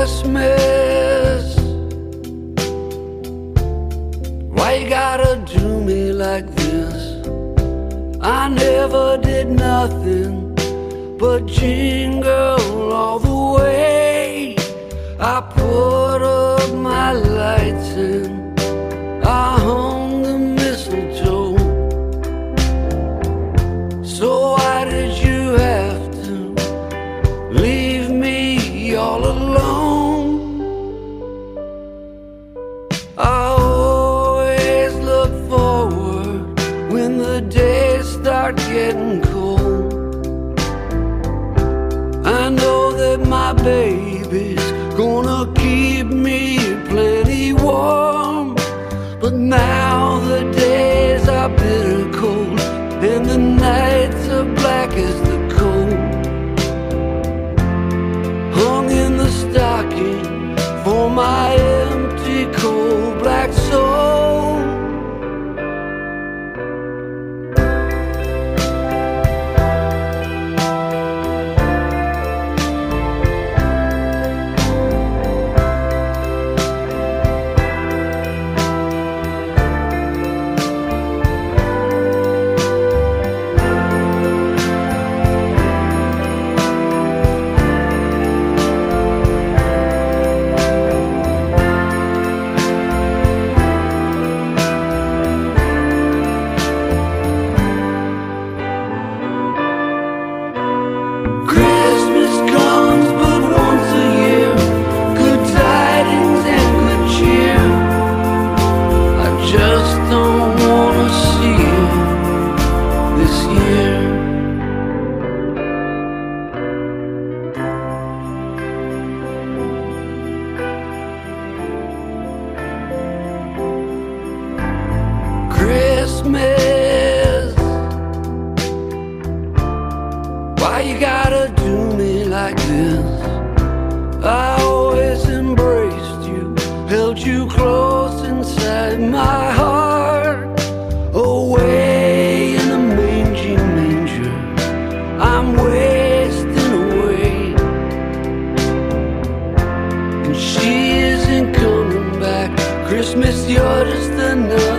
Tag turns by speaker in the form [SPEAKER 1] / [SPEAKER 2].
[SPEAKER 1] Christmas, why you gotta do me like this? I never did nothing but jingle all the way. I put up my lights and I hung the mistletoe. So why did you have to leave me all alone? I always look forward when the days start getting cold. I know that my baby's gonna keep me plenty warm, but now the days are bitter cold and the nights are black as the coal. Hung in the stocking for my empty cold black soul. Christmas, why you gotta do me like this? I always embraced you, held you close inside my heart. Away in a mangy manger, I'm wasting away, and she isn't coming back. Christmas, you're just another